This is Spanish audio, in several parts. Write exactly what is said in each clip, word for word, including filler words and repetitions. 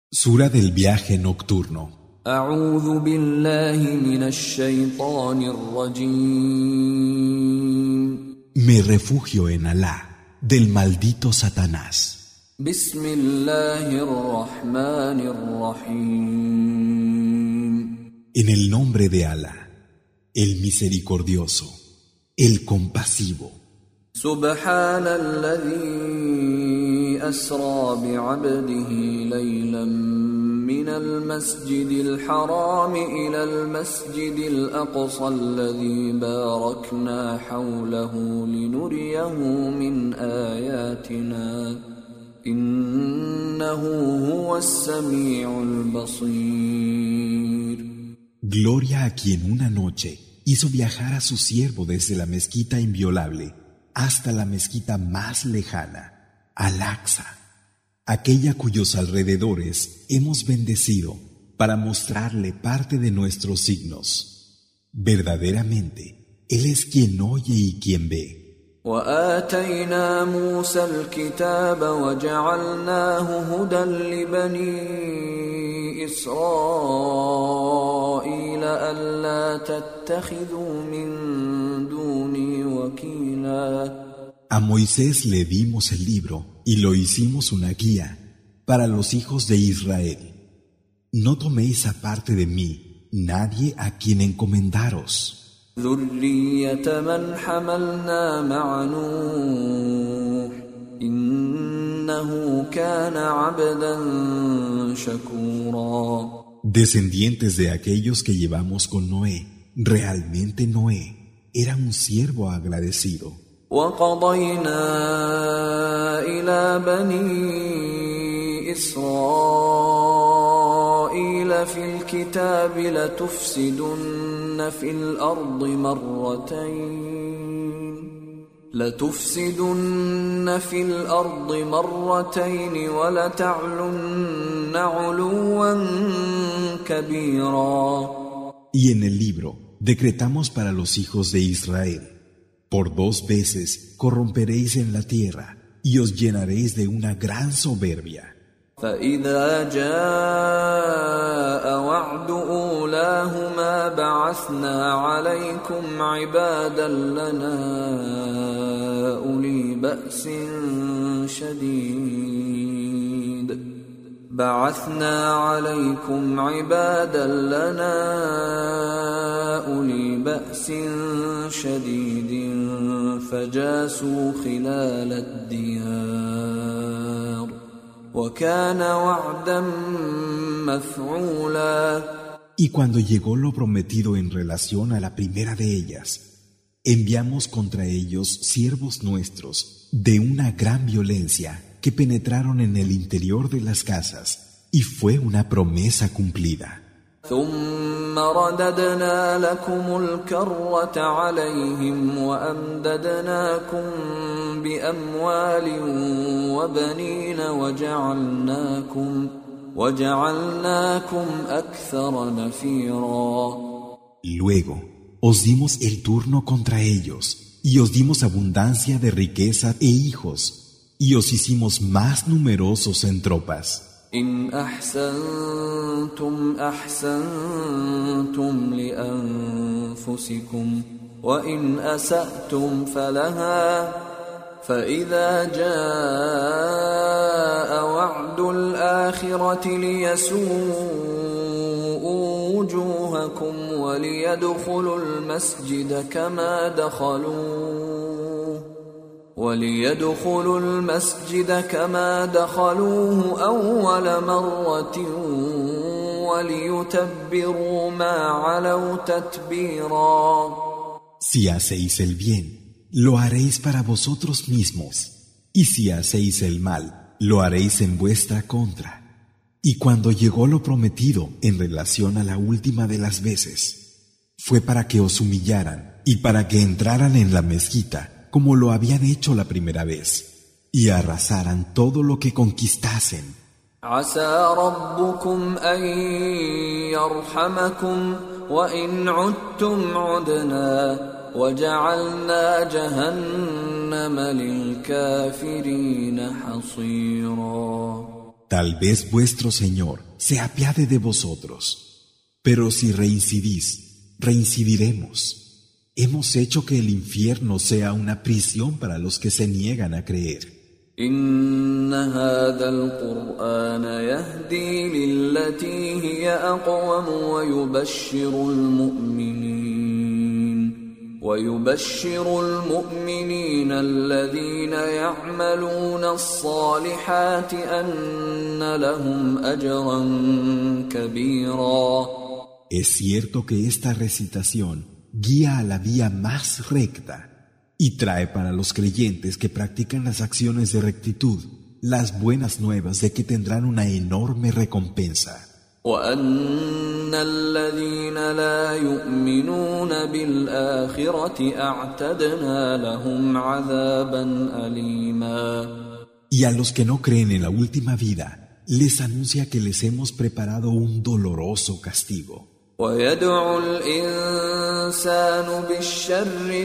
Sura del viaje nocturno. أعوذ بالله من الشيطان الرجيم. Me refugio en Alá, del maldito Satanás. بسم الله الرحمن الرحيم. En el nombre de Alá, el misericordioso, el compasivo. سبحان الذي أسرى بعبده ليلا من المسجد الحرام إلى المسجد الأقصى الذي باركنا حوله لنريه من آياتنا إنه هو السميع البصير. Gloria a quien una noche hizo viajar a su siervo desde la mezquita inviolable hasta la mezquita más lejana, Al-Aqsa, aquella cuyos alrededores hemos bendecido para mostrarle parte de nuestros signos. Verdaderamente, Él es quien oye y quien ve. وآتينا موسى الكتاب وجعلناه هدى لبني إسرائيل ألا تتخذوا من دوني وكيلا. A Moisés le dimos el libro y lo hicimos una guía para los hijos de Israel. No toméis aparte de mí nadie a quien encomendaros. ذرية من حملنا مع نوح إنه كان عبدا شكورا. Descendientes de aquellos que llevamos con Noé, realmente Noé era un siervo agradecido. وقضينا إلى بني إسرائيل في الكتاب لتفسدن في الأرض مرتين لتفسدن في الأرض مرتين ولتعلن علوا كبيرا. Y en el libro decretamos para los hijos de Israel: por dos veces corromperéis en la tierra y os llenaréis de una gran soberbia. فإذا جاء وعد أولاهما بعثنا عليكم عبادا لنا أولي بأس شديد بعثنا عليكم عبادا لنا أولي بأس شديد فجاسوا خلال الديار وكان وعدا مفعولا. Y cuando llegó lo prometido en relación a la primera de ellas, enviamos contra ellos siervos nuestros de una gran violencia que penetraron en el interior de las casas, y fue una promesa cumplida. ثم رددنا لكم الكرة عليهم وأمددناكم بأموال وبنين وجعلناكم وجعلناكم أكثر نفيرا. Luego os dimos el turno contra ellos y os dimos abundancia de riqueza e hijos y os hicimos más numerosos en tropas. إن أحسنتم أحسنتم لأنفسكم وإن أسأتم فلها فإذا جاء وعد الآخرة ليسوءوا وجوهكم وليدخلوا المسجد كما دخلوه وليدخلوا المسجد كما دخلوه أول مرة وليتبروا ما علوا تتبيرا. Si hacéis el bien, lo haréis para vosotros mismos, y si hacéis el mal, lo haréis en vuestra contra. Y cuando llegó lo prometido en relación a la última de las veces, fue para que os humillaran y para que entraran en la mezquita como lo habían hecho la primera vez, y arrasaran todo lo que conquistasen. عسى ربكم أن يرحمكم وإن عدتم عدنا وجعلنا جهنم للكافرين حصيرا. Tal vez vuestro Señor se apiade de vosotros, pero si reincidís, reincidiremos. Hemos hecho que el infierno sea una prisión para los que se niegan a creer. إن هذا القرآن يهدي للتي هي أقوم ويبشر المؤمنين ويبشر المؤمنين الذين يعملون الصالحات أن لهم أجرا كبيرا. Es cierto que esta recitación guía a la vía más recta y trae para los creyentes que practican las acciones de rectitud las buenas nuevas de que tendrán una enorme recompensa. وأن الذين لا يؤمنون بالآخرة أعتدنا لهم عذابا أليما. Y a los que no creen en la última vida, les anuncia que les hemos preparado un doloroso castigo. ويدعو الإنسان بالشر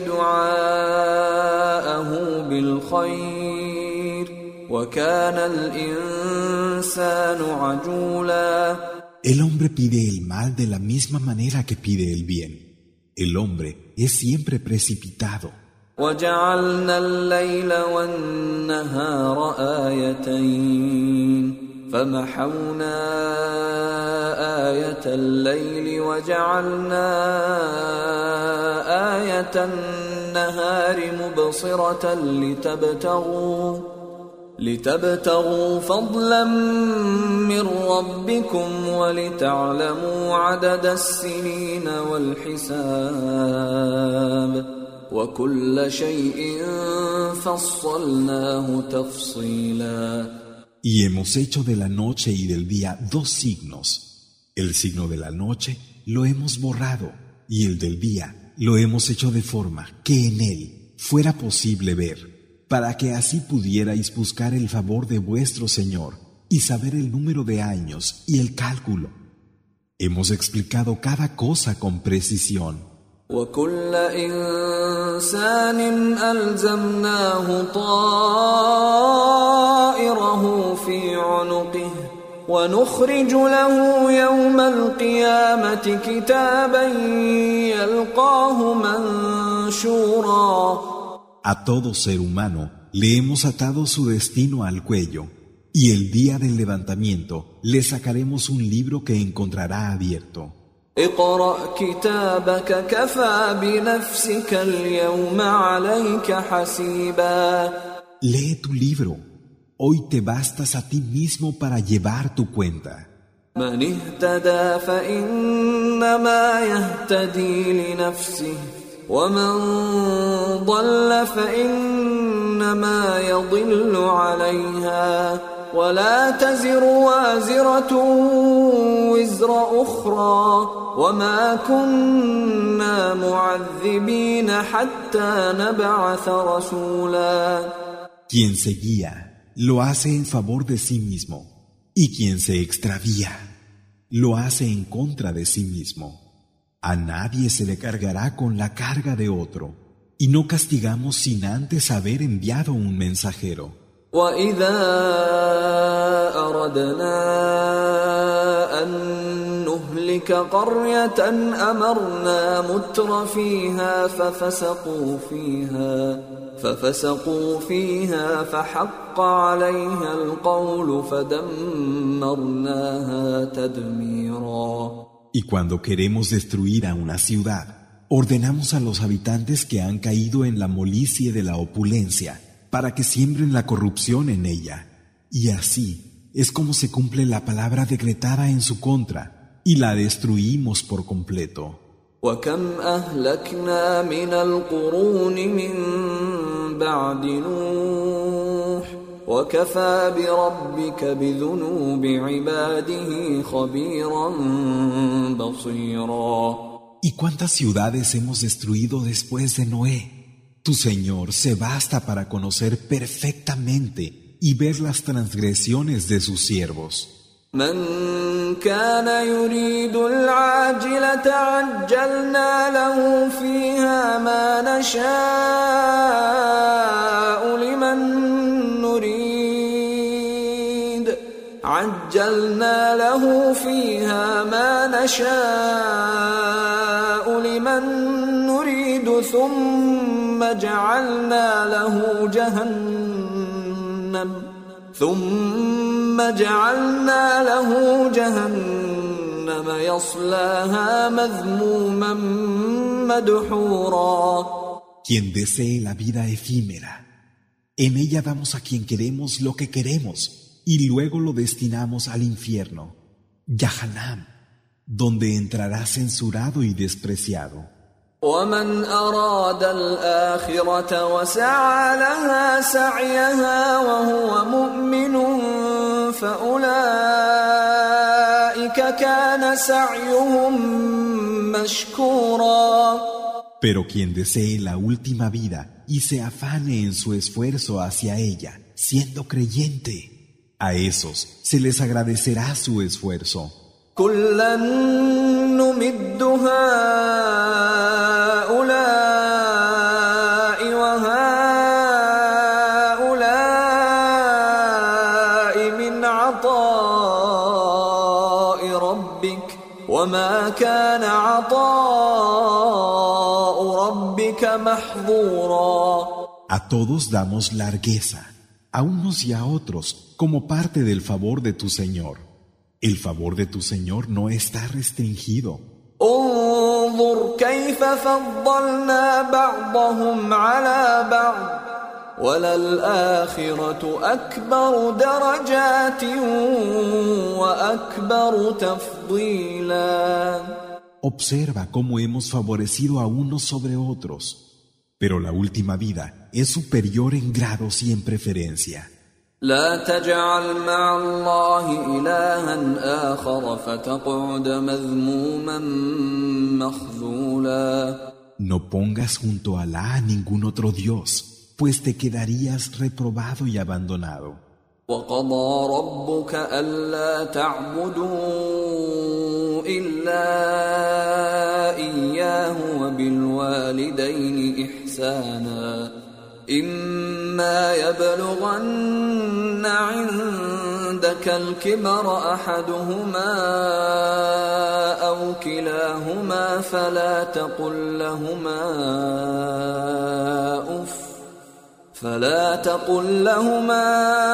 دعاءه بالخير وكان الإنسان عجولا. El hombre pide el mal de la misma manera que pide el bien. El hombre es siempre precipitado. وجعلنا الليل والنهار آيتين فمحونا آية الليل وجعلنا آية النهار مبصرة لتبتغوا لتبتغوا فضلا من ربكم ولتعلموا عدد السنين والحساب وكل شيء فصلناه تفصيلا. Y hemos hecho de la noche y del día dos signos. El signo de la noche lo hemos borrado y el del día lo hemos hecho de forma que en él fuera posible ver, para que así pudierais buscar el favor de vuestro Señor y saber el número de años y el cálculo. Hemos explicado cada cosa con precisión. وكل إنسان ألزمناه طائره في عنقه ونخرج له يوم القيامة كتابا يلقاه منشورا. A todo ser humano le hemos atado su destino al cuello, y el día del levantamiento le sacaremos un libro que encontrará abierto. اقرأ كتابك كفى بنفسك اليوم عليك حسيبا. Lee tu libro. Hoy te bastas a ti mismo para llevar tu cuenta. من اهتدى فإنما يهتدي لنفسه ومن ضل فإنما يضل عليها ولا تزر وازرة وزر أخرى وما كنا معذبين حتى نبعث رسولا. Quien se guía lo hace en favor de sí mismo, y quien se extravía lo hace en contra de sí mismo. A nadie se le cargará con la carga de otro, y no castigamos sin antes haber enviado un mensajero. وَإِذَا أَرَدْنَا أَن نُهْلِكَ قَرْيَةً أَمَرْنَا مُتْرَ فِيهَا فَفَسَقُوا فِيهَا فَفَسَقُوا فِيهَا فَحَقَّ عَلَيْهَا الْقَوْلُ فَدَمَّرْنَاهَا تَدْمِيرًا. Y cuando queremos destruir a una ciudad, ordenamos a los habitantes que han caído en la molicie de la opulencia para que siembren la corrupción en ella. Y así es como se cumple la palabra decretada en su contra, y la destruimos por completo. وَكَمْ أَهْلَكْنَا مِنَ الْقُرُونِ مِنْ بَعْدِ نُوحٍ وَكَفَى بِرَبِّكَ بِذُنُوبِ عِبَادِهِ خَبِيرًا بَصِيرًا. ¿Y cuántas ciudades hemos destruido después de Noé? Tu Señor se basta para conocer perfectamente y ver las transgresiones de sus siervos. من كان يريد العاجلة عجلنا له فيها ما نشاء لمن نريد عجلنا له فيها ما نشاء لمن نريد ثم جعلنا له جهنم ثم جعلنا له جهنم يصلاها مذموما مدحورا. Quien desee la vida efímera, en ella damos a quien queremos lo que queremos y luego lo destinamos al infierno, Yahanam, donde entrará censurado y despreciado. ومن أراد الآخرة وسعى لها سعيها وهو مؤمن فأولئك كان سعيهم مشكورا. Pero quien desee la última vida y se afane en su esfuerzo hacia ella, siendo creyente, a esos se les agradecerá su esfuerzo. كُلًّا نُمِدُّ هَؤُلَاءِ وَهَؤُلَاءِ مِنْ عَطَاءِ رَبِّكَ وَمَا كَانَ عَطَاءُ رَبِّكَ مَحْظُورًا. A todos damos largueza, a unos y a otros, como parte del favor de tu Señor. El favor de tu Señor no está restringido. انظر كيف فضلنا بعضهم على بعض وللآخرة أكبر درجات وأكبر تفضيلا. Observa cómo hemos favorecido a unos sobre otros, pero la última vida es superior en grados y en preferencia. لا تجعل مع الله إلها آخر فتقعد مذموما مخذولا. No pongas junto a Alá a ningún otro Dios, pues te quedarías reprobado y abandonado. وقضى ربك ألا تعبدوا إلا إياه وبالوالدين إحسانا إما يبلغن عندك الكبر أحدهما أو كلاهما فلا تقل لهما أف فلا تقل لهما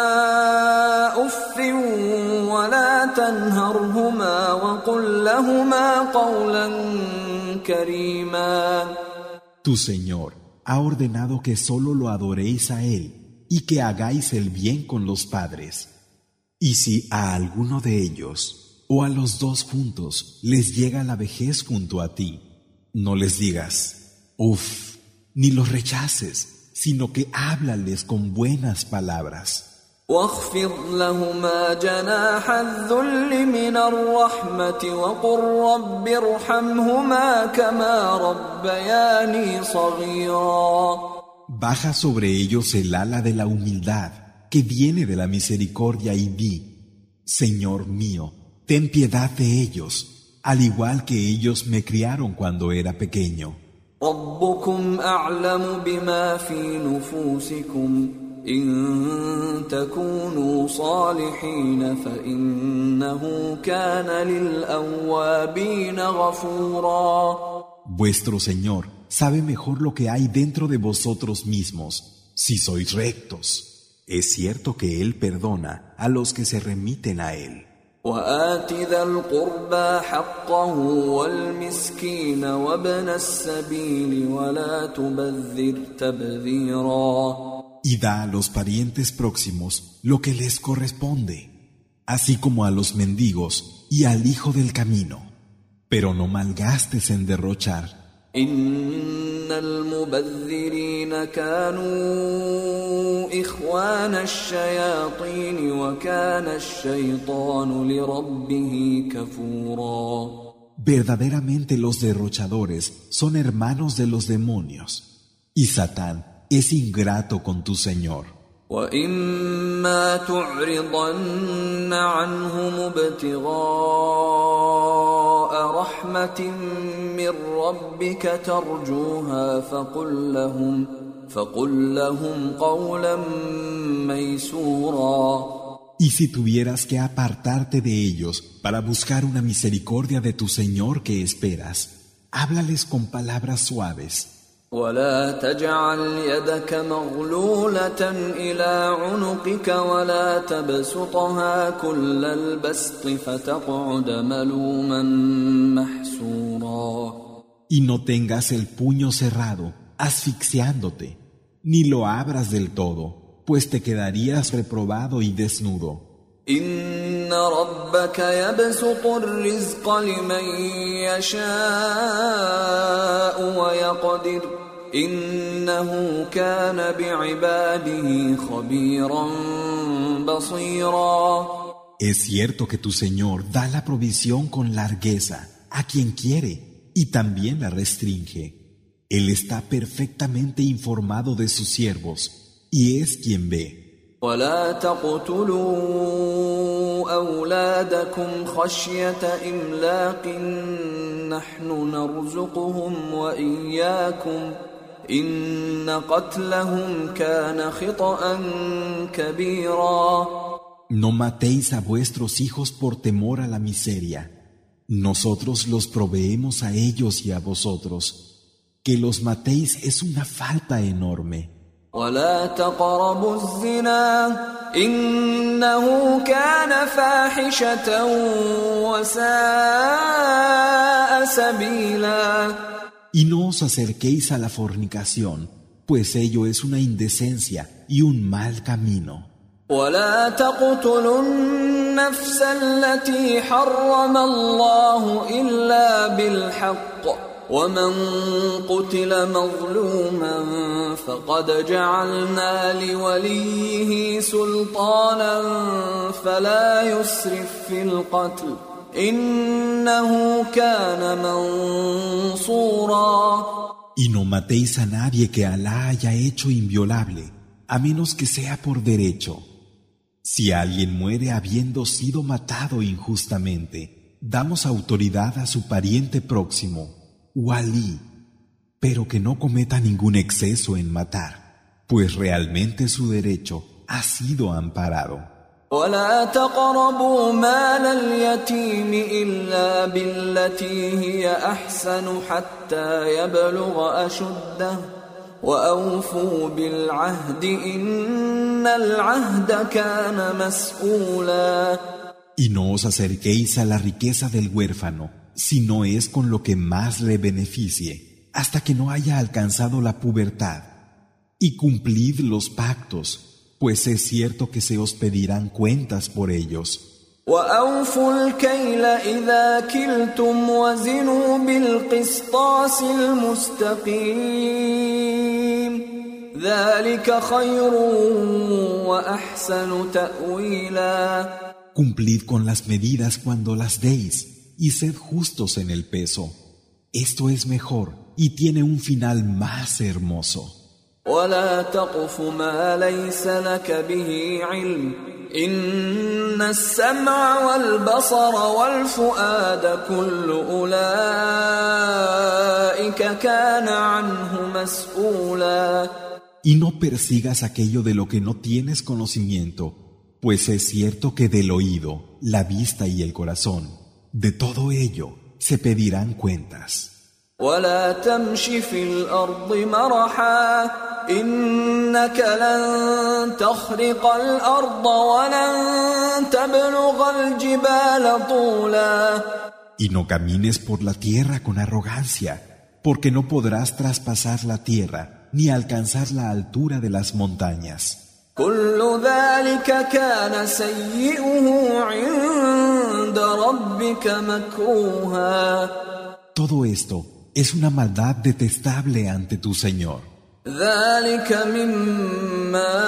أف ولا تنهرهما وقل لهما قولا كريما. Tu Señor ha ordenado que solo lo adoréis a Él y que hagáis el bien con los padres. Y si a alguno de ellos o a los dos juntos les llega la vejez junto a ti, no les digas, uff, ni los rechaces, sino que háblales con buenas palabras. واخفض لهما جناح الذل من الرحمة وقل رب ارحمهما كما ربياني صغيرا. Baja sobre ellos el ala de la humildad que viene de la misericordia y di, Señor mío, ten piedad de ellos, al igual que ellos me criaron cuando era pequeño. ربكم أعلم بما في نفوسكم إن تكونوا صالحين فإنه كان للأوابين غفورا. Vuestro Señor sabe mejor lo que hay dentro de vosotros mismos. Si sois rectos, es cierto que Él perdona a los que se remiten a Él. وآت ذا القربى حقه والمسكين وابن السبيل ولا تبذر تبذيرا. Y da a los parientes próximos lo que les corresponde, así como a los mendigos y al hijo del camino, pero no malgastes en derrochar. إن المبذرين كانوا إخوان الشياطين وكان الشيطان لربه كفورا. Verdaderamente los derrochadores son hermanos de los demonios, y Satán es ingrato con tu Señor. وَإِمَّا تُعْرِضَنَّ عَنْهُمُ ابْتِغَاءَ رَحْمَةٍ مِّن رَّبِّكَ تَرْجُوهَا فَقُل لَّهُمْ فَقُل لَّهُمْ قَوْلًا مَّيْسُورًا. Y si tuvieras que apartarte de ellos para buscar una misericordia de tu Señor que esperas, háblales con palabras suaves. ولا تجعل يدك مغلولة إلى عنقك ولا تبسطها كل البسط فتقعد ملوما محسورا. Y no tengas el puño cerrado, asfixiándote, ni lo abras del todo, pues te quedarías reprobado y desnudo. إن ربك يبسط الرزق لمن يشاء ويقدر إنه كان بعباده خبيرا بصيرا. Es cierto que tu Señor da la provisión con largueza a quien quiere y también la restringe. Él está perfectamente informado de sus siervos y es quien ve. ولا تقتلوا أولادكم خشية إملاق نحن نرزقهم وإياكم إن قتلهم كان خطأ كبيرا. No matéis a vuestros hijos por temor a la miseria. Nosotros los proveemos a ellos y a vosotros. Que los matéis es una falta enorme. ولا تقربوا الزنا إنه كان فاحشة وساء سبيلا. Y no os acerquéis a la fornicación, pues ello es una indecencia y un mal camino. ولا تقتلوا النفس التي حرم الله إلا بالحق ومن قتل مظلوما فقد جعلنا لوليه سلطانا فلا يسرف في القتل إنه كان منصورا. Y no matéis a nadie que Alá haya hecho inviolable, a menos que sea por derecho. Si alguien muere habiendo sido matado injustamente, damos autoridad a su pariente próximo, Walí, pero que no cometa ningún exceso en matar, pues realmente su derecho ha sido amparado. ولا تقربوا مال اليتيم إلا بالتي هي أحسن حتى يبلغ أشده وأوفوا بالعهد إن العهد كان مسؤولا. Y no os acerquéis a la riqueza del huérfano, si no es con lo que más le beneficie, hasta que no haya alcanzado la pubertad. Y cumplid los pactos, pues es cierto que se os pedirán cuentas por ellos. وأوفوا الكيل إذا كلتم وزنوا بالقسطاس المستقيم ذلك خير وأحسن تأويلا. Cumplid con las medidas cuando las deis y sed justos en el peso. Esto es mejor y tiene un final más hermoso. ولا تقف ما ليس لك به علم إن السمع والبصر والفؤاد كل أولئك كان عنه مسؤولا. Y no persigas aquello de lo que no tienes conocimiento, pues es cierto que del oído, la vista y el corazón, de todo ello se pedirán cuentas. ولا تمش في الأرض مرحا إنك لن تخرق الأرض ولن تبلغ الجبال طولا. Y no camines por la tierra con arrogancia, porque no podrás traspasar la tierra ni alcanzar la altura de las montañas. كل ذلك كان سيئه عند ربك مكروها. Todo esto es una maldad detestable ante tu Señor. ذلك مما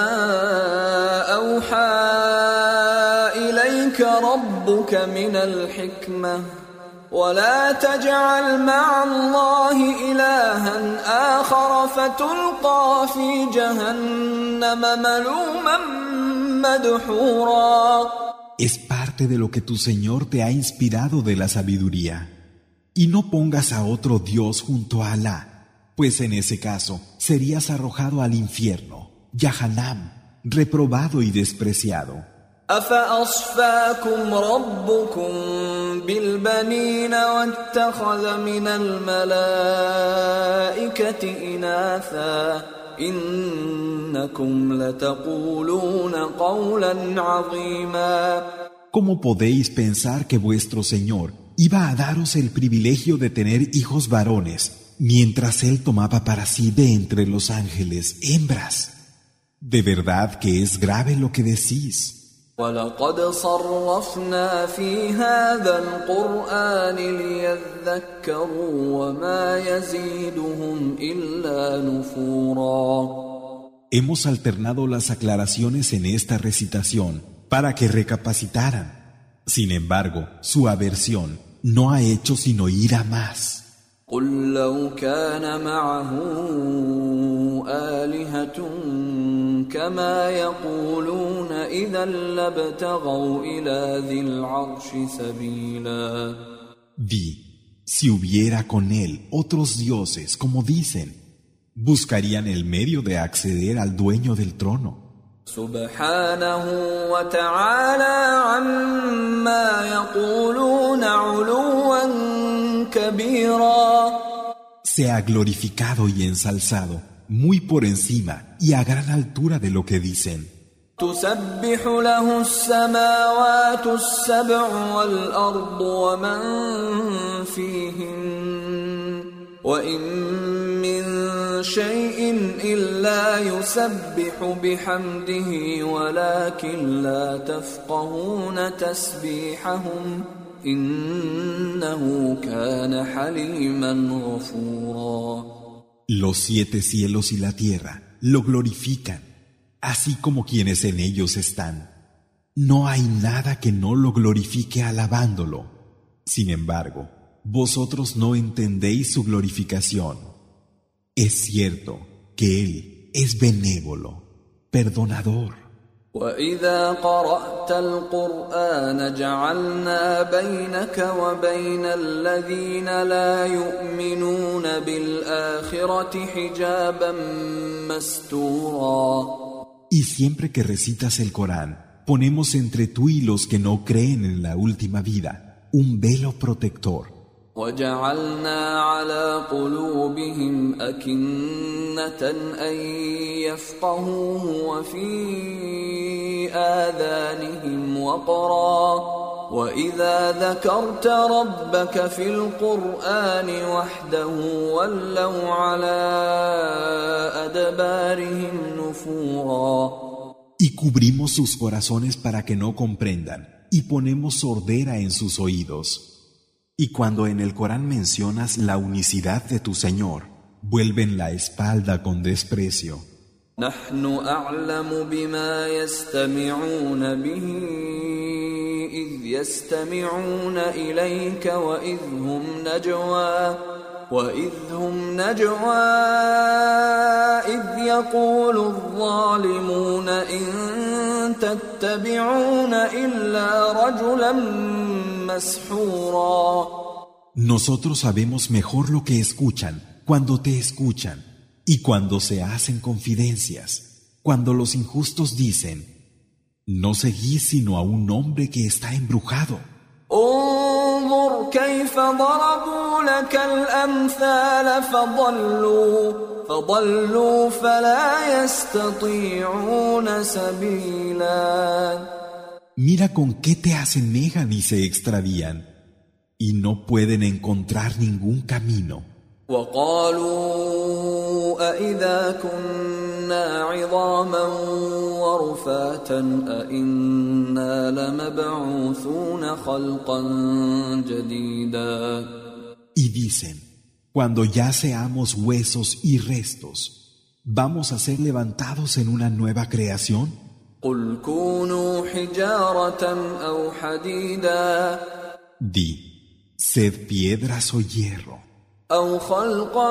أوحى إليك ربك من الحكمة ولا تجعل مع الله إلها آخر فتلقى في جهنم ملوما مدحورا. Es parte de lo que tu Señor te ha inspirado de la sabiduría. Y no pongas a otro Dios junto a Alá, pues en ese caso serías arrojado al infierno, Yahanam, reprobado y despreciado. أفأصفاكم ربكم بالبنين واتخذ من الملائكة إناثا إنكم لتقولون قولا عظيما. ¿Cómo podéis pensar que vuestro Señor iba a daros el privilegio de tener hijos varones, mientras Él tomaba para sí de entre los ángeles hembras? De verdad que es grave lo que decís. وَلَقَدْ صَرَّفْنَا فِي هَذَا الْقُرْآنِ لِيَذَّكَّرُوا وَمَا يَزِيدُهُمْ إِلَّا نُفُورًا. Hemos alternado las aclaraciones en esta recitación para que recapacitaran. Sin embargo, su aversión no ha hecho sino ir a más. قُلْ لَوْ كَانَ مَعَهُ آلِهَةٌ كَمَا يَقُولُونَ إِذًا لَابْتَغَوْا إِلَى ذِي الْعَرْشِ سَبِيلًا. Di, si hubiera con él otros dioses, como dicen, buscarían el medio de acceder al dueño del trono. سبحانه وتعالى عما يقولون علوا كبيرا. Sea glorificado y ensalzado, muy por encima y a gran altura de lo que dicen. تسبح له السماوات السبع والأرض ومن فيهن وإن من شيء إلا يسبح بحمده ولكن لا تفقهون تسبيحهم إنه كان حليما غفورا. Los siete cielos y la tierra lo glorifican, así como quienes en ellos están. No hay nada que no lo glorifique alabándolo. Sin embargo, vosotros no entendéis su glorificación. Es cierto que Él es benévolo, perdonador. وَإِذَا قَرَأْتَ الْقُرْآنَ جَعَلْنَا بَيْنَكَ وَبَيْنَ الَّذِينَ لَا يُؤْمِنُونَ بِالْآخِرَةِ حِجَابًا مَسْتُورًا. Y siempre que recitas el Corán, ponemos entre tú y los que no creen en la última vida un velo protector. وَجَعَلْنَا عَلَى قُلُوبِهِمْ أَكِنَّةً أَن يَفْقَهُوهُ وَفِي آذَانِهِمْ وَقْرًا وَإِذَا ذَكَرْتَ رَبَّكَ فِي الْقُرْآنِ وَحْدَهُ وَلَّوْا عَلَى أَدْبَارِهِمْ نُفُورًا. Y cubrimos sus corazones para que no comprendan, y ponemos sordera en sus oídos. Y cuando en el Corán mencionas la unicidad de tu Señor, vuelven la espalda con desprecio. نحن أعلم بما يستمعون به إذ يستمعون إليك وإذ هم نجوى وإذ هم نجوى إذ يقول الظالمون إن تتبعون إلا رجلا مسحورا. Nosotros sabemos mejor lo que escuchan cuando te escuchan y cuando se hacen confidencias, cuando los injustos dicen, no seguís sino a un hombre que está embrujado. انظر كيف ضربوا لك الأمثال فضلوا فضلوا فلا يستطيعون سبيلا. Mira con qué te asemejan y se extravían, y no pueden encontrar ningún camino. وقالوا أإذا كنا عظاما ورفاتا أإنا لمبعوثون خلقا جديدا. Y dicen, cuando ya seamos huesos y restos, ¿vamos a ser levantados en una nueva creación? قل كونوا حجارة أو حديدا. Di, sed piedras o hierro. أو خلقا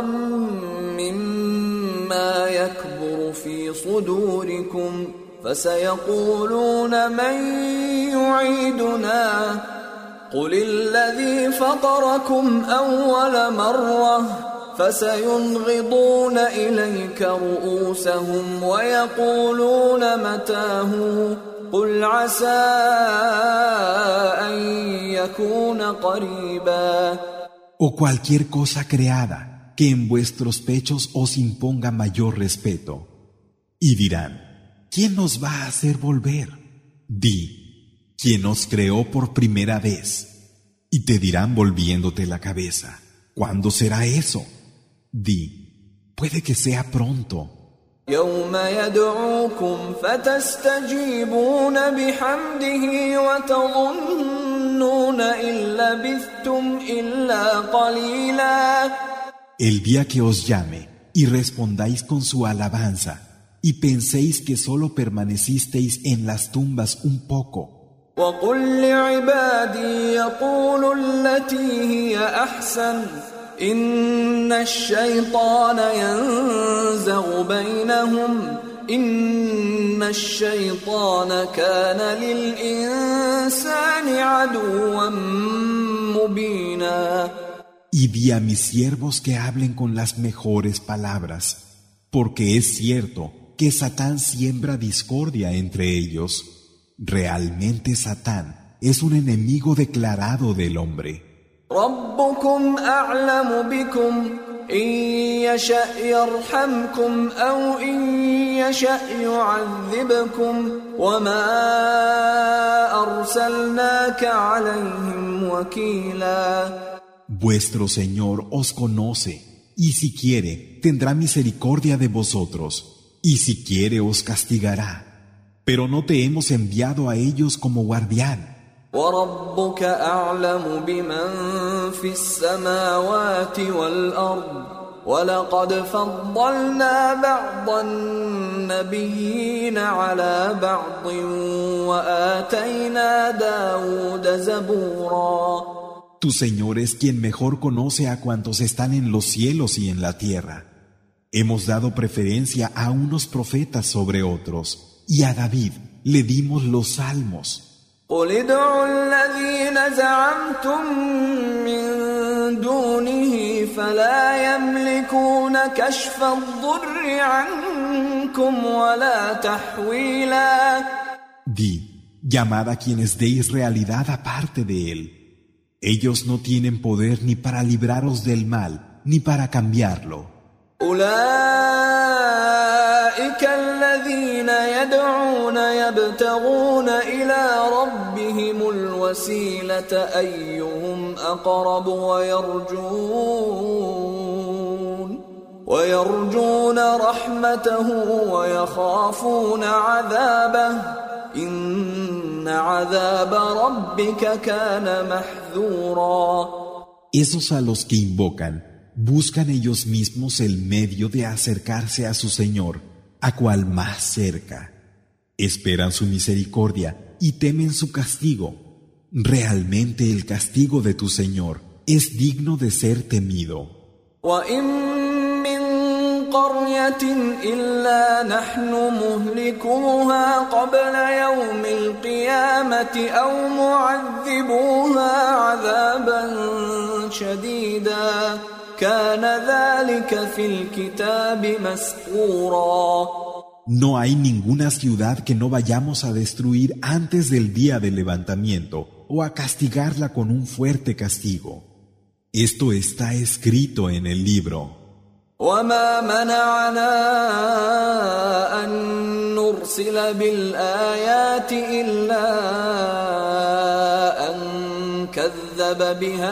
مما يكبر في صدوركم فسيقولون من يعيدنا قل الذي فطركم أول مرة فسينغضون إليك رؤوسهم ويقولون متاه قل عسى أن يكون قريبا. O cualquier cosa creada que en vuestros pechos os imponga mayor respeto. Y dirán, ¿quién nos va a hacer volver? Di, ¿quién os creó por primera vez? Y te dirán volviéndote la cabeza, ¿cuándo será eso? Di, puede que sea pronto. يوم يدعوكم فتستجيبون بحمده وتظنون إن لبثتم إلا قليلا. El día que os llame y respondáis con su alabanza y penséis que solo permanecisteis en las tumbas un poco. وقل لعبادي يقولوا التي هي أحسن إن الشيطان ينزغ بينهم إن الشيطان كان للإنسان عدوا مبينا. Y di a mis siervos que hablen con las mejores palabras, porque es cierto que Satán siembra discordia entre ellos. Realmente Satán es un enemigo declarado del hombre. ربكم أعلم بكم إن يشأ يرحمكم أو إن يشأ يعذبكم وما أرسلناك عليهم وكيلا. Vuestro Señor os conoce, y si quiere, tendrá misericordia de vosotros, y si quiere os castigará. Pero no te hemos enviado a ellos como guardián. وَرَبُّكَ أَعْلَمُ بِمَنْ فِي السَّمَاوَاتِ وَالْأَرْضِ وَلَقَدْ فَضَّلْنَا بَعْضَ النَّبِيِّينَ عَلَى بَعْضٍ وَآتَيْنَا دَاوُودَ زَبُورًا. Tu Señor es quien mejor conoce a cuantos están en los cielos y en la tierra. Hemos dado preferencia a unos profetas sobre otros, y a David le dimos los salmos. قُلِ ادْعُوا الَّذِينَ زَعَمْتُم مِّن دُونِهِ فَلَا يَمْلِكُونَ كَشْفَ الضُّرِّ عَنكُمْ وَلَا تَحْوِيلًا. Di, llamad a quienes deis realidad aparte de él. Ellos no tienen poder ni para libraros del mal, ni para cambiarlo. أولئك الذين يدعون يبتغون إلى ربهم الوسيلة أيهم أقرب ويرجون ويرجون رحمته ويخافون عذابه إن عذاب ربك كان محذورا. Esos a los que invocan buscan ellos mismos el medio de acercarse a su Señor, a cual más cerca. Esperan su misericordia y temen su castigo. Realmente el castigo de tu Señor es digno de ser temido. وَإِن مِّن قَرْيَةٍ إِلَّا نَحْنُ مُهْلِكُوهَا قَبْلَ يَوْمِ الْقِيَامَةِ أَوْ مُعَذِّبُوهَا عَذَابًا شَدِيدًا كَانَ ذَلِكَ فِي الْكِتَابِ مَسْطُورًا. No hay ninguna ciudad que no vayamos a destruir antes del día del levantamiento o a castigarla con un fuerte castigo. Esto está escrito en el libro. وَمَا مَنَعَنَا أَن نُّرْسِلَ بِالْآيَاتِ إِلَّا أَن كَذَّبَ بِهَا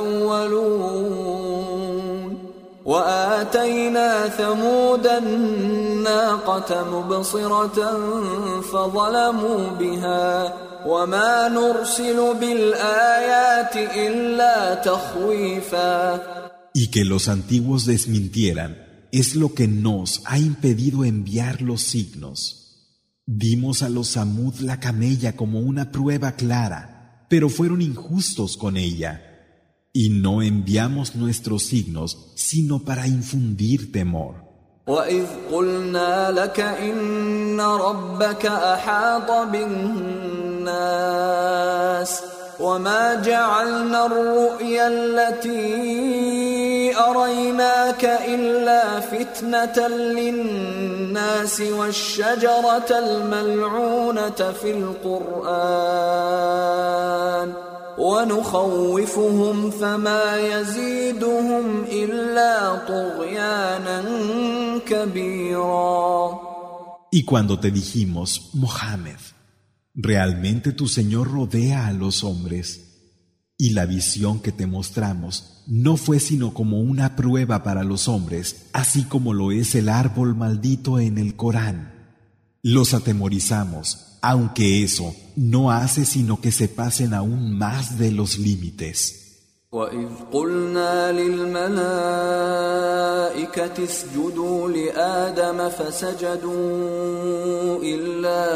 الْأَوَّلُونَ وَآتَيْنَا ثَمُودَ النَّاقَةَ مُبْصِرَةً فَظَلَمُوا بِهَا وَمَا نُرْسِلُ بِالْآيَاتِ إِلَّا تَخْوِيفًا. Y que los antiguos desmintieran es lo que nos ha impedido enviar los signos. Dimos a los Samud la camella como una prueba clara, pero fueron injustos con ella. Y no enviamos nuestros signos sino para infundir temor. وَإِذْ قُلْنَا لَكَ إِنَّ رَبَّكَ أَحَاطَ بِالنَّاسِ وَمَا جَعَلْنَا الرُّؤْيَا الَّتِي أريناك إلا فتنة للناس والشجرة الملعونة في القرآن ونخوفهم فما يزيدهم إلا طغيانا كبيرا. Y cuando te dijimos, Mohammed, realmente tu Señor rodea a los hombres, y la visión que te mostramos no fue sino como una prueba para los hombres, así como lo es el árbol maldito en el Corán. Los atemorizamos, aunque eso no hace sino que se pasen aún más de los límites. وَإِذْ قُلْنَا لِلْمَلَائِكَةِ اسْجُدُوا لِآدَمَ فَسَجَدُوا إِلَّا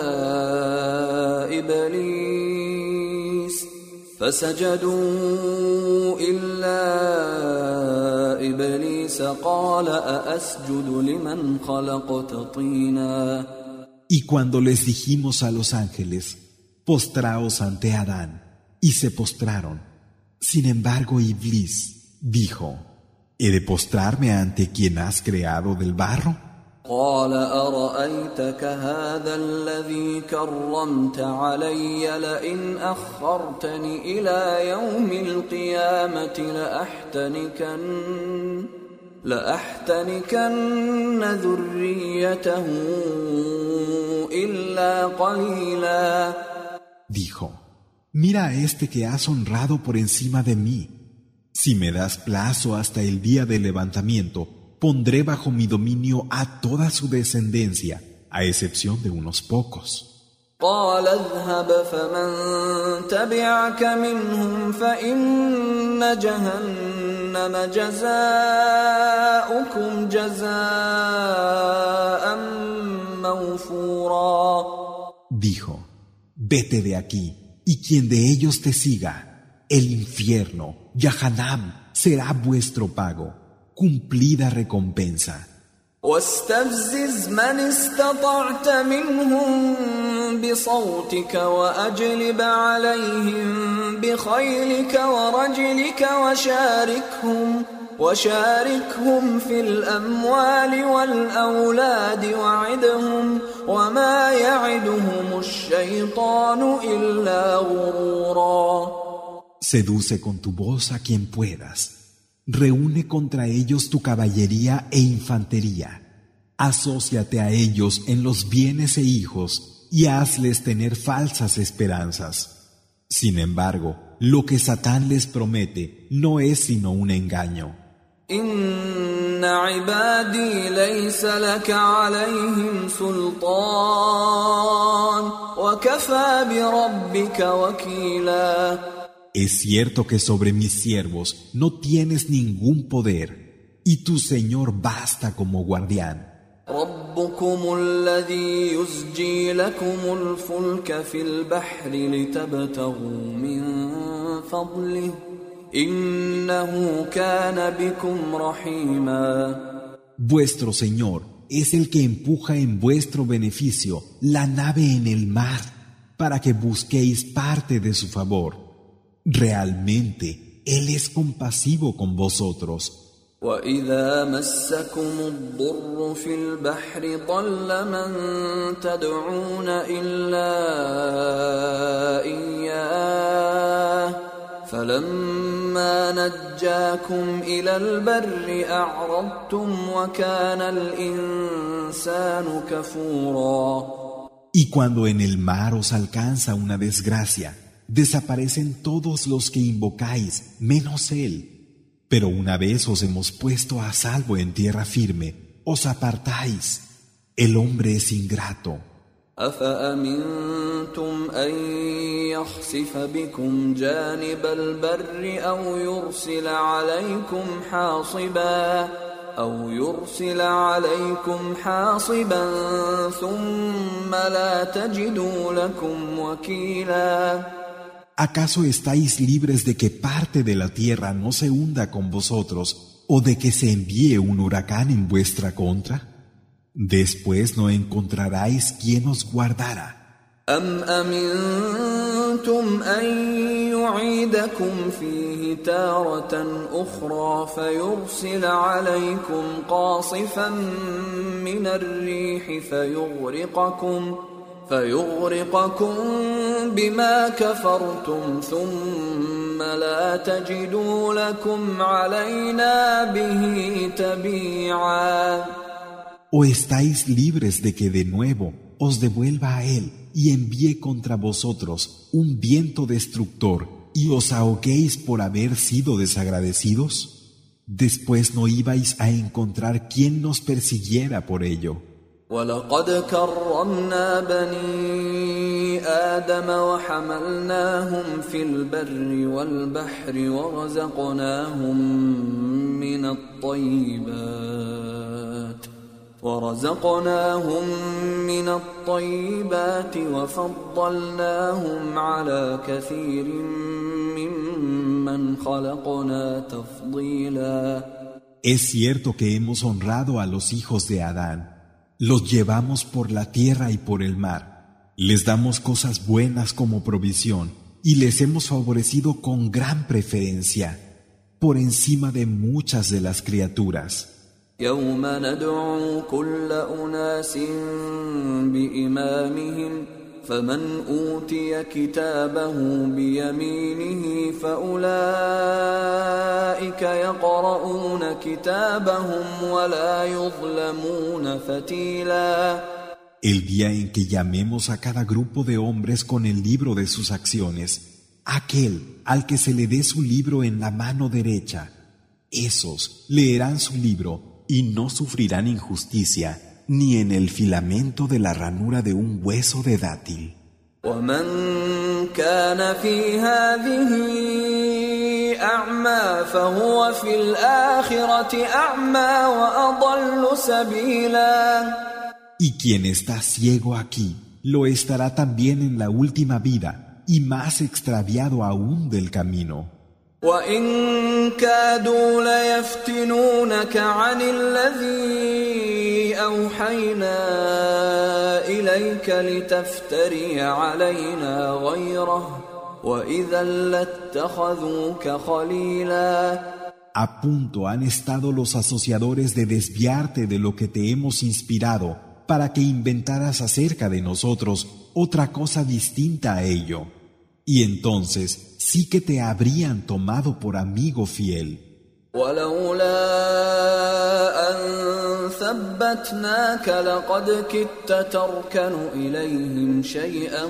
إِبْلِيسَ فَسَجَدُوا إِلَّا إِبْلِيسَ قَالَ أَأَسْجُدُ لِمَنْ خَلَقْتَ طِينًا. Y cuando les dijimos a los ángeles, postraos ante Adán, y se postraron. Sin embargo, Iblis dijo, ¿he de postrarme ante quien has creado del barro? قال أرأيتك هذا الذي كرمت علي لئن أخرتني إلى يوم القيامة لأحتنكن لأحتنكن ذريته إلا قليلا. Dijo, mira a este que has honrado por encima de mí. Si me das plazo hasta el día del levantamiento, pondré bajo mi dominio a toda su descendencia, a excepción de unos pocos. قال اذهب فمن تبعك منهم فإن جهنم جزاؤكم جزاء موفورا. Dijo, vete de aquí, y quien de ellos te siga, el infierno, Yahanam, será vuestro pago, cumplida recompensa. واستفزز من استطعت منهم بصوتك وأجلب عليهم بخيلك ورجلك وشاركهم وشاركهم في الأموال والأولاد وعدهم وما يعدهم الشيطان إلا غرورا. Seduce con tu voz a quien puedas. Reúne contra ellos tu caballería e infantería. Asóciate a ellos en los bienes e hijos y hazles tener falsas esperanzas. Sin embargo, lo que Satán les promete no es sino un engaño. Inna ibadi laysa laka alayhim sultan wa kafa bi rabbika wakila. Es cierto que sobre mis siervos no tienes ningún poder, y tu Señor basta como guardián. ربكم الذي يزجي لكم الفلك في البحر لتبتغوا من فضله إنه كان بكم رحيما. Vuestro Señor es el que empuja en vuestro beneficio la nave en el mar para que busquéis parte de su favor. Realmente, Él es compasivo con vosotros. وَإِذَا مَسَّكُمُ الضُّرُّ فِي الْبَحْرِ ضَلَّ مَن تَدْعُونَ إِلَّا إِيَّاهُ فَلَمَّا نَجَّاكُمْ إِلَى الْبَرِّ أَعْرَضْتُمْ وَكَانَ الْإِنسَانُ كَفُورًا. Y cuando en el mar os alcanza una desgracia, desaparecen todos los que invocáis, menos Él. Pero una vez os hemos puesto a salvo en tierra firme, os apartáis. El hombre es ingrato. أَفَأَمِنْتُمْ أَنْ يَخْسِفَ بِكُمْ جَانِبَ الْبَرِّ أَوْ يُرْسِلَ عَلَيْكُمْ حَاصِبًا أَوْ يُرْسِلَ عَلَيْكُمْ حَاصِبًا ثُمَّ لَا تَجِدُوا لَكُمْ وَكِيلًا. ¿Acaso estáis libres de que parte de la tierra no se hunda con vosotros o de que se envíe un huracán en vuestra contra? Después no encontraráis quien os guardara. أَمْ أَمِنْتُمْ أَنْ يعيدكم فيه تارة أخرى فيرسل عليكم قاصفا من الريح فيغرقكم فيغرقكم بما كفرتم ثم لا تجدوا لكم علينا به تبيعا. ¿O estáis libres de que de nuevo os devuelva a él y envíe contra vosotros un viento destructor y os ahoguéis por haber sido desagradecidos? Después no ibais a encontrar quien nos persiguiera por ello. وَلَقَدْ كَرَّمْنَا بَنِي آدَمَ وَحَمَلْنَاهُمْ فِي الْبَرِّ وَالْبَحْرِ وَرَزَقْنَاهُم مِّنَ الطَّيِّبَاتِ وَرَزَقْنَاهُمْ مِنَ الطَّيِّبَاتِ وَفَضَّلْنَاهُمْ عَلَى كَثِيرٍ مِّمَّنْ خَلَقْنَا تَفْضِيلًا. Es cierto que hemos honrado a los hijos de Adán. Los llevamos por la tierra y por el mar. Les damos cosas buenas como provisión y les hemos favorecido con gran preferencia por encima de muchas de las criaturas. يوم ندعو كل أناس بإمامهم فمن أوتي كتابه بيمينه فأولئك يقرؤون كتابهم ولا يظلمون فتيلا. El día en que llamemos a cada grupo de hombres con el libro de sus acciones, aquel al que se le dé su libro en la mano derecha, esos leerán su libro y no sufrirán injusticia ni en el filamento de la ranura de un hueso de dátil. ومن كان في هذه أعمى فهو في الآخرة أعمى وأضل سبيلا. Y quien está ciego aquí, lo estará también en la última vida y más extraviado aún del camino. وَإِن كَادُوا لَيَفْتِنُونَكَ عَنِ الَّذِي أَوْحَيْنَا إِلَيْكَ لِتَفْتَرِيَ عَلَيْنَا غَيْرَهُ وَإِذًا لَاتَّخَذُوكَ خَلِيلًا. A punto han estado los asociadores de desviarte de lo que te hemos inspirado para que inventaras acerca de nosotros otra cosa distinta a ello. Y entonces sí que te habrían tomado por amigo fiel. ولولا أن ثبتناك لقد كدت تركن إليهم شيئا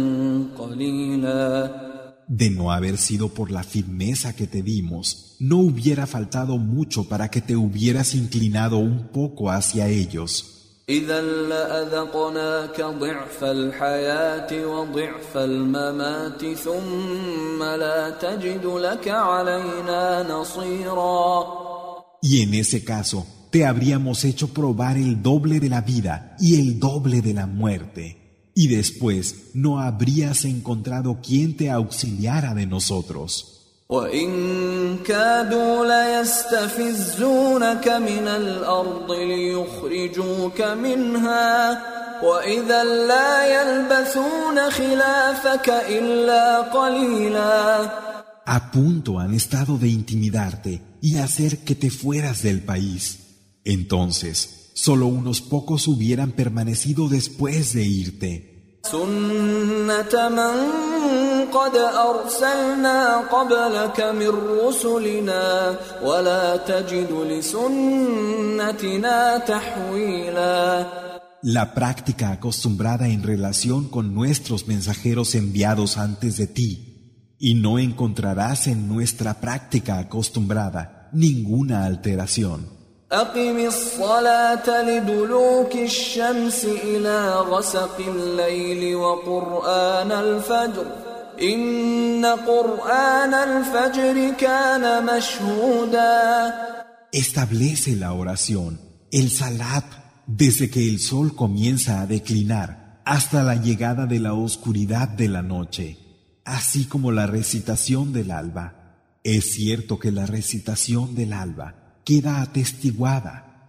قليلا. De no haber sido por la firmeza que te dimos, no hubiera faltado mucho para que te hubieras inclinado un poco hacia ellos. إذا لأذقناك ضعف الحياة وضعف الممات ثم لا تجد لك علينا نصيرا. Y en ese caso, te habríamos hecho probar el doble de la vida y el doble de la muerte. Y después no habrías encontrado quien te auxiliara de nosotros. وَإِن كَادُوا لَيَسْتَفِزُّونَكَ مِنَ الْأَرْضِ لِيُخْرِجُوكَ مِنْهَا وَإِذًا لَّا يَلْبَثُونَ خِلَافَكَ إِلَّا قَلِيلًا. A punto han estado de intimidarte y hacer que te fueras del país. Entonces, solo unos pocos hubieran permanecido después de irte. سُنَّةَ مَن قَدْ أَرْسَلْنَا قَبْلَكَ مِن رُّسُلِنَا وَلَا تَجِدُ لِسُنَّتِنَا تَحْوِيلًا. La práctica acostumbrada en relación con nuestros mensajeros enviados antes de ti, y no encontrarás en nuestra práctica acostumbrada ninguna alteración. أقم الصلاة لدلوك الشمس إلى غسق الليل وقرآن الفجر إن قرآن الفجر كان مشهودا. Establece la oración, el salat, desde que el sol comienza a declinar hasta la llegada de la oscuridad de la noche, así como la recitación del alba. Es cierto que la recitación del alba queda atestiguada.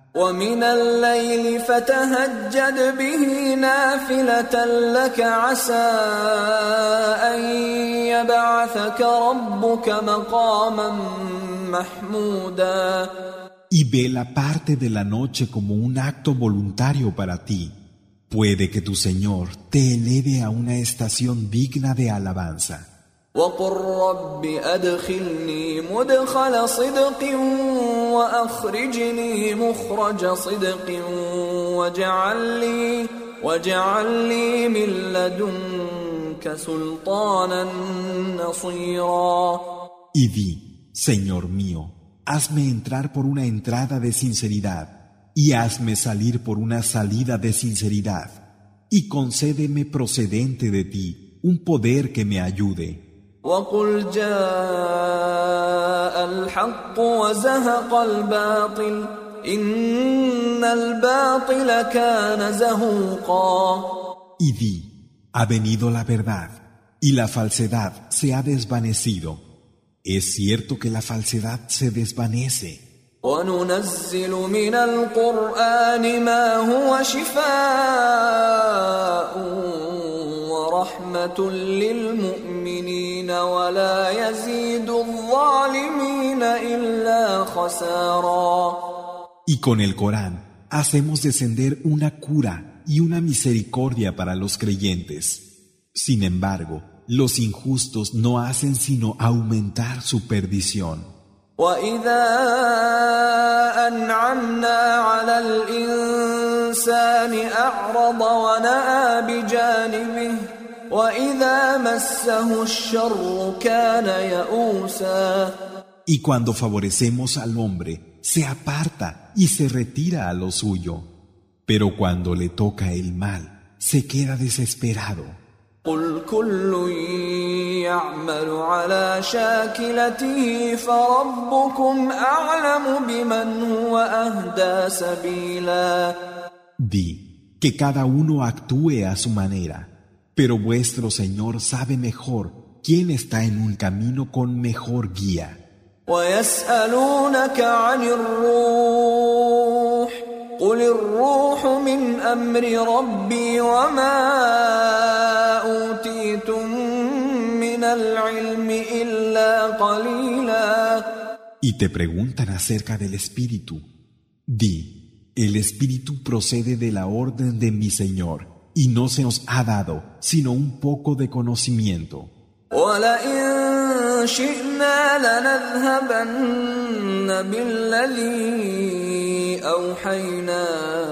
ومن الليل فتهجد به نافلة لك عسى أن يبعثك ربك مقاما محمودا. Y ve la parte de la noche como un acto voluntario para ti. Puede que tu Señor te eleve a una estación digna de alabanza. وقل رب أدخلني مدخل صدق وأخرجني مخرج صدق واجعل لي واجعل لي من لدنك سلطانا نصيرا. Y di, Señor mío, hazme entrar por una entrada de sinceridad y hazme salir por una salida de sinceridad y concédeme procedente de ti un poder que me ayude. وقل جاء الحق وزهق الباطل إن الباطل كان زهوقا. Y di, ha venido la verdad y la falsedad se ha desvanecido. Es cierto que la falsedad se desvanece. وننزل من القرآن ما هو شفاء ورحمة للمؤمنين ولا يزيد الظالمين إلا خسارا. Y con el Corán hacemos descender una cura y una misericordia para los creyentes. Sin embargo, los injustos no hacen sino aumentar su perdición. وَإِذَا أَنْعَمْنَا عَلَى الْإِنسَانِ أَعْرَضَ وَنَأَى بِجَانِبِهِ وَإِذَا مَسَّهُ الشَّرُّ كَانَ يَئُوسًا. Y cuando favorecemos al hombre, se aparta y se retira a lo suyo. Pero cuando le toca el mal, se queda desesperado. قُلْ كُلٌّ يَعْمَلُ عَلَى شَاكِلَتِهِ فَرَبُّكُمْ أَعْلَمُ بِمَنْ هُوَ أَهْدَى سَبِيلًا. Di, que cada uno actúe a su manera, pero vuestro Señor sabe mejor quién está en un camino con mejor guía. وَيَسْأَلُونَكَ عَنِ الرُّوحِ قُلِ الرُّوحُ مِنْ أَمْرِ رَبِّي وَمَا أُوتِيتُم مِّنَ الْعِلْمِ إِلَّا قَلِيلًا. Y te preguntan acerca del Espíritu. Di, el Espíritu procede de la orden de mi Señor, y no se nos ha dado sino un poco de conocimiento. وَلَئِن شِئْنَا لَنَذْهَبَنَّ بِالَّذِي أَوْحَيْنَا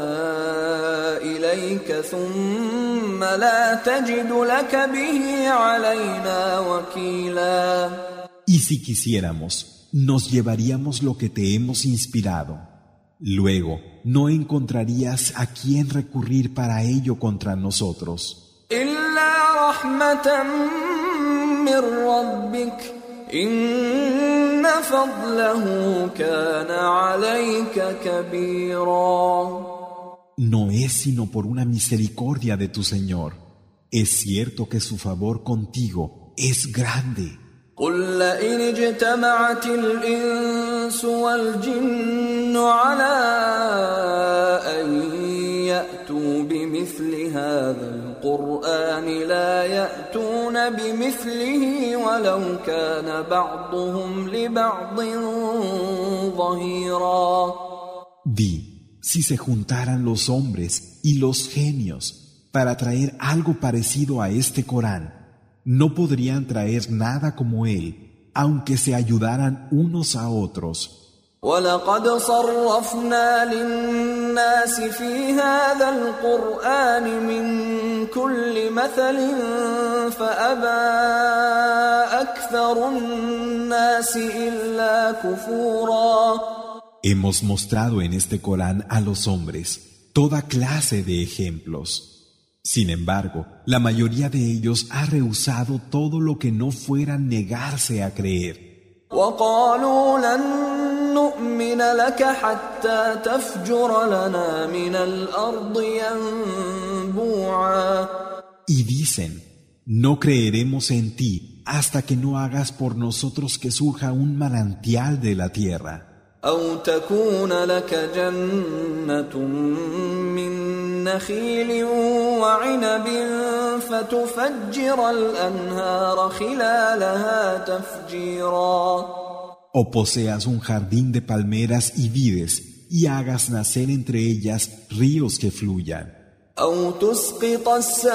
إِلَيْكَ ثُمَّ لَا تَجِدُ لَكَ بِهِ عَلَيْنَا وَكِيلًا. Y si quisiéramos, nos llevaríamos lo que te hemos inspirado. Luego, no encontrarías a quién recurrir para ello contra nosotros. إِلَّا رَحْمَةً مِّن رَّبِّكَ إِنَّ فَضْلَهُ كَانَ عَلَيْكَ كَبِيرًا. No es sino por una misericordia de tu Señor. Es cierto que su favor contigo es grande. قُل لَّئِنِ اجْتَمَعَتِ الْإِنسُ وَالْجِنُّ عَلَىٰ أَن يَأْتُوا بِمِثْلِ هَٰذَا الْقُرْآنِ لَا يَأْتُونَ بِمِثْلِهِ وَلَوْ كَانَ بَعْضُهُمْ لِبَعْضٍ ظَهِيرًا. Di, si se juntaran los hombres y los genios para traer algo parecido a este Corán, no podrían traer nada como él, aunque se ayudaran unos a otros. وَلَقَدْ صَرَّفْنَا لِلنَّاسِ فِي هَذَا الْقُرْآنِ مِنْ كُلِّ مَثَلٍ فَأَبَى أَكْثَرُ النَّاسِ إِلَّا كُفُورًا. Hemos mostrado en este Corán a los hombres toda clase de ejemplos. Sin embargo, la mayoría de ellos ha rehusado todo lo que no fuera negarse a creer. وَقَالُوا لَن نُّؤْمِنَ لَكَ حَتَّى تَفْجُرَ لَنَا مِنَ الْأَرْضِ يَنبُوعًا. Y dicen, no creeremos en ti hasta que no hagas por nosotros que surja un manantial de la tierra. أو تكون لك جنة من نخيل وعنب فتفجر الأنهار خلالها تفجيرا. O poseas un jardín de palmeras y vides y hagas nacer entre ellas ríos que fluyan. أو تسقط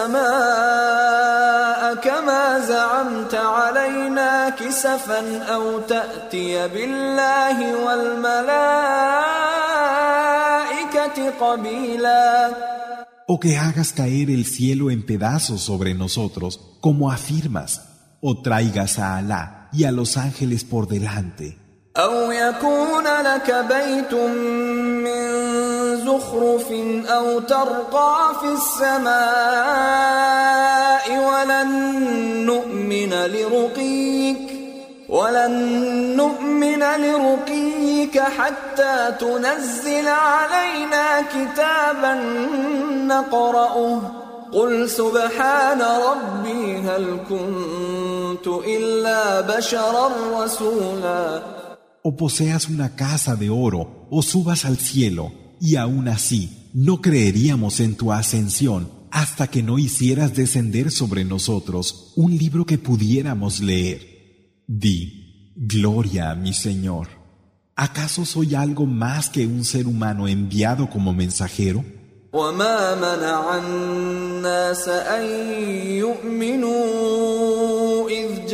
السماء كما زعمت علينا كسفا أو تأتي بالله والملائكة قبيلا. O que hagas caer el cielo en pedazos sobre nosotros, como afirmas, o traigas a Alá y a los ángeles por delante. أو يكون لك بيت من زخرف أو ترقى في السماء ولن نؤمن لرقيك ولن نؤمن لرقيك حتى تنزل علينا كتابا نقرأه قل سبحان ربي هل كنت إلا بشرا رسولا. O poseas una casa de oro o subas al cielo, y aún así no creeríamos en tu ascensión hasta que no hicieras descender sobre nosotros un libro que pudiéramos leer. Di, gloria a mi Señor. ¿Acaso soy algo más que un ser humano enviado como mensajero? وما منع الناس أن يؤمنوا إذ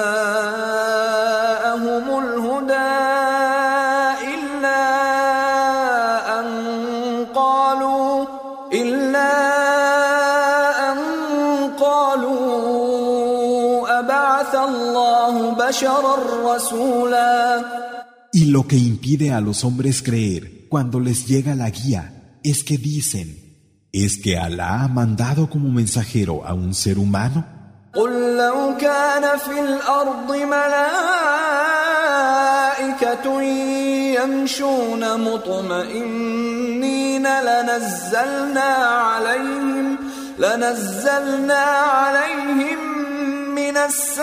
جاءهم الهدى إلا أن قالوا إلا أن قالوا أبعث الله بشرا رسولا. Y lo que impide a los hombres creer cuando les llega la guía es que dicen, ¿es que Alá ha mandado como mensajero a un ser humano? قل لو كان في الأرض ملائكة يمشون مطمئنين لنزلنا عليهم لنزلنا عليهم من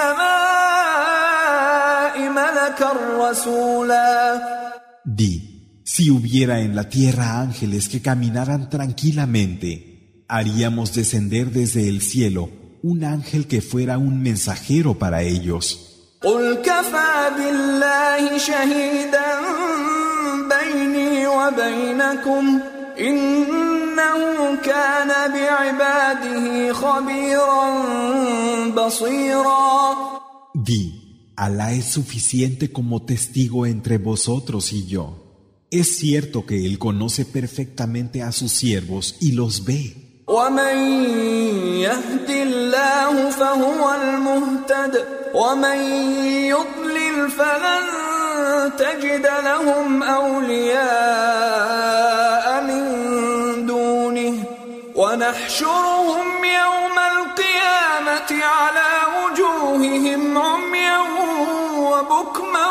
السماء ملكا رسولا. Di, si hubiera en la tierra ángeles que caminaran tranquilamente, haríamos descender desde el cielo un ángel que fuera un mensajero para ellos. قل كفى بالله شهيدا بيني وبينكم إنه كان بعباده خبيرا بصيرا. Di, Alá es suficiente como testigo entre vosotros y yo. Es cierto que Él conoce perfectamente a sus siervos y los ve. ومن يهد الله فهو المهتد ومن يضلل فلن تجد لهم أولياء من دونه ونحشرهم يوم القيامة على وجوههم عميا وبكما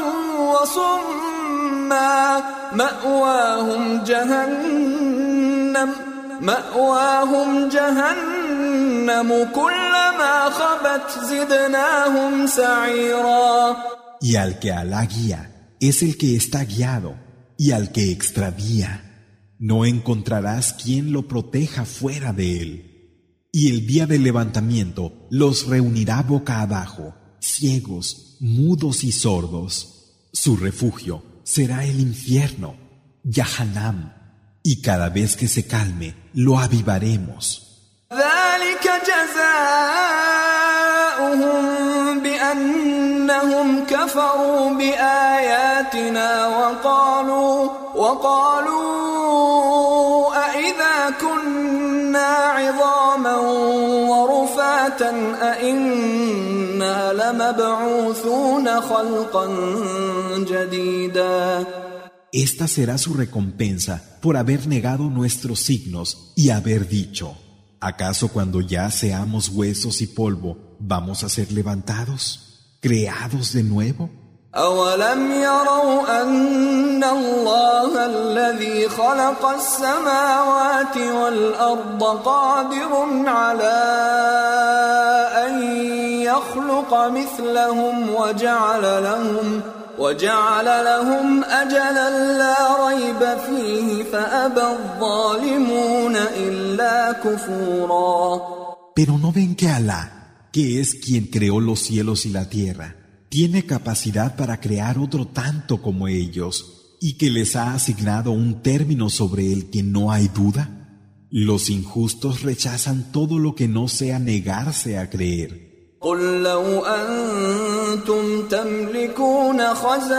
وصما مأواهم جهنم مأواهم جهنم كلما خبت زدناهم سعيرا. Y al que Alá guía es el que está guiado, y al que extravía no encontrarás quien lo proteja fuera de él. Y el día del levantamiento los reunirá boca abajo, ciegos, mudos y sordos. Su refugio será el infierno, Yahanam, y cada vez que se calme lo avivaremos. ذلك جزاؤهم بأنهم كفروا بآياتنا وقالوا وقالوا أإذا كنا عظاما ورفاتا أإنا لمبعوثون خلقا جديدا. Esta será su recompensa por haber negado nuestros signos y haber dicho, ¿acaso cuando ya seamos huesos y polvo vamos a ser levantados, creados de nuevo? أولم يروا أن الله الذي خلق السماوات والأرض قادر على أن يخلق مثلهم وجعل لهم وجعل لهم أجلا لا ريب فيه فأبى الظالمون إلا كفورا. Pero no ven que Alá, que es quien creó los cielos y la tierra, tiene capacidad para crear otro tanto como ellos, y que les ha asignado un término sobre el que no hay duda. Los injustos rechazan todo lo que no sea negarse a creer. قل لو أنتم تملكون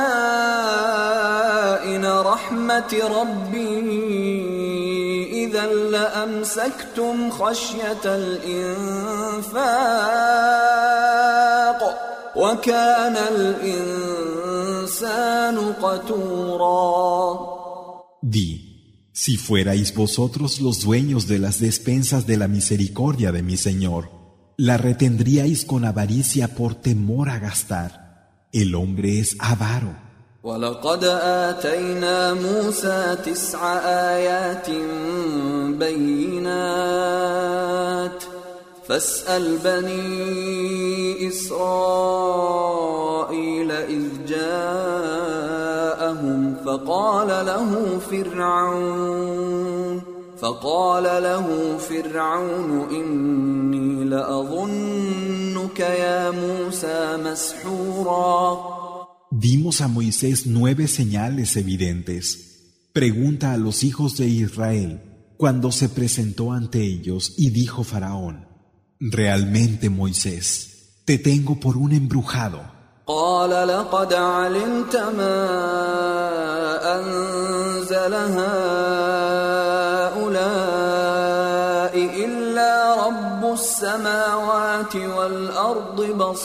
خزائن رحمة ربي إذا لأمسكتم خشية الإنفاق وكان الإنسان قتورا. Di, si fuerais vosotros los dueños de las despensas de la misericordia de mi Señor, la retendríais con avaricia por temor a gastar. El hombre es avaro. وَلَقَدْ آتَيْنَا مُوسَى تِسْعَ آيَاتٍ بَيِّنَاتٍ فَاسْأَلْ بَنِي إِسْرَائِيلَ إِذْ جَاءَهُمْ فَقَالَ له فِرْعَوْنُ فقال له فرعون إني لأظنك يا موسى مسحورا. Dimos a Moisés nueve señales evidentes. Pregunta a los hijos de Israel cuando se presentó ante ellos y dijo Faraón: realmente, Moisés, te tengo por un embrujado. قال لقد علمت ما أنزل هؤلاء إلا رب السماوات والأرض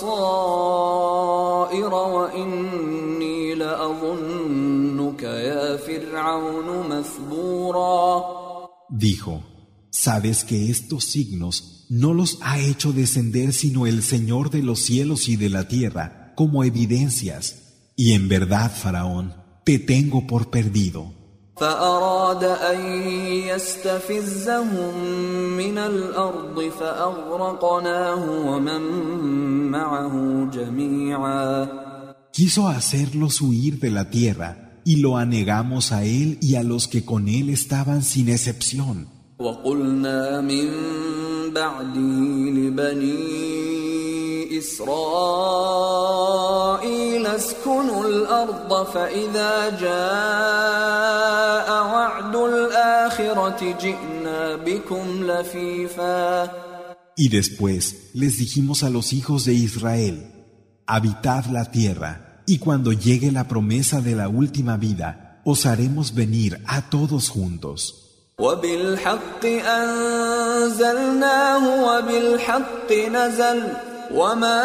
بصائر وإني لأظنك يا فرعون مثبورا. Dijo: sabes que estos signos no los ha hecho descender sino el Señor de los cielos y de la tierra como evidencias, y en verdad, Faraón, te tengo por perdido. فأراد أن يستفزهم من الأرض فأغرقناه ومن معه جميعا. Quiso hacerlos huir de la tierra, y lo anegamos a él y a los que con él estaban sin excepción. وقلنا من بعده لبني إسرائيل اسكنوا الأرض فإذا جاء وعد الآخرة جئنا بكم لفيفا. Y después les dijimos a los hijos de Israel: habitad la tierra, y cuando llegue la promesa de la última vida, os haremos venir a todos juntos. وبالحق أنزلناه وبالحق نزل وما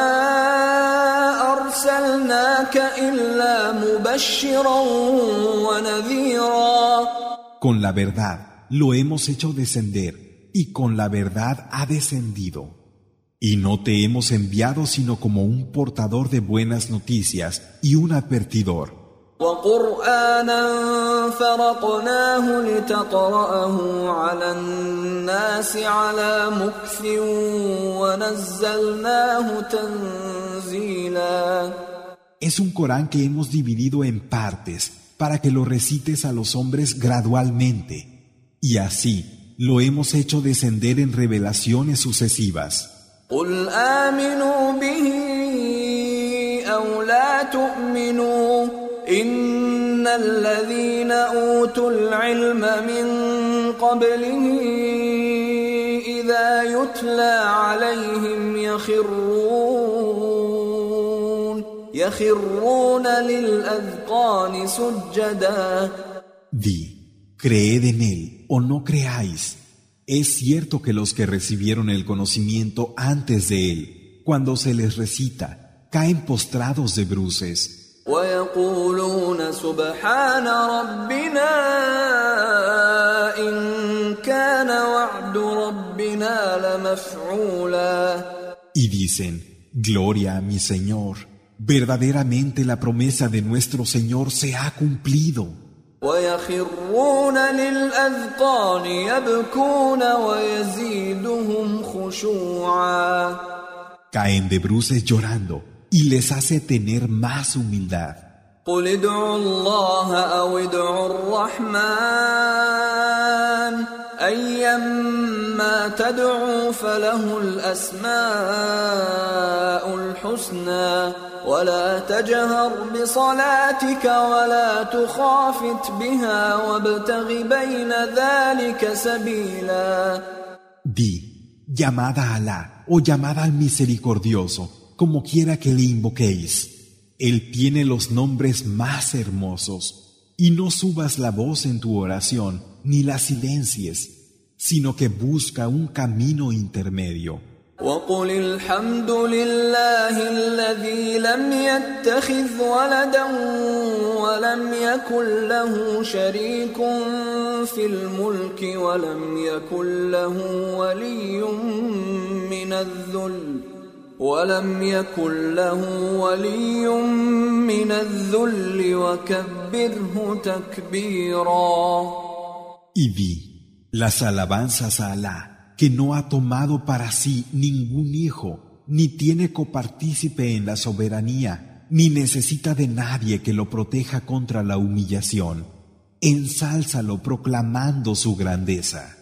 أرسلناك إلا مبشرا ونذيرا. Con la verdad lo hemos hecho descender, y con la verdad ha descendido. Y no te hemos enviado sino como un portador de buenas noticias y un advertidor. وقرآنا فرقناه لتقرأه على الناس على مكث ونزلناه تنزيلا. Es un Corán que hemos dividido en partes para que lo recites a los hombres gradualmente, y así lo hemos hecho descender en revelaciones sucesivas. قل آمنوا به أو لا تؤمنوا إن الذين أوتوا العلم من قبله إذا يتلى عليهم يخرون يخرون للأذقان سجدا. Di, creed en él o no creáis. Es cierto que los que recibieron el conocimiento antes de él, cuando se les recita, caen postrados de bruces. ويقولون سبحان ربنا إن كان وعد ربنا لمفعولا. Y dicen: gloria a mi Señor, verdaderamente la promesa de nuestro Señor se ha cumplido. ويخرون للأذقان يبكون ويزيدهم خشوعا. Caen de bruces llorando, y les hace tener más humildad. قل ادعوا الله أو ادعوا الرحمن أيما تدعوا فله الأسماء الحسنى ولا تجهر بصلاتك ولا تخافت بها وابتغ بين ذلك سبيلا. Di, llamad a Alá o llamad al Misericordioso, como quiera que le invoquéis. Él tiene los nombres más hermosos, y no subas la voz en tu oración, ni la silencies, sino que busca un camino intermedio. وقل الحمد لله الذي لم يتخذ ولدا ولم يكن له شريك في الملك ولم يكن له ولي من الذل ولم يكن له ولي من الذل وكبره تكبيرا. Y di, las alabanzas a Alá, que no ha tomado para sí ningún hijo, ni tiene copartícipe en la soberanía, ni necesita de nadie que lo proteja contra la humillación. Ensálzalo proclamando su grandeza.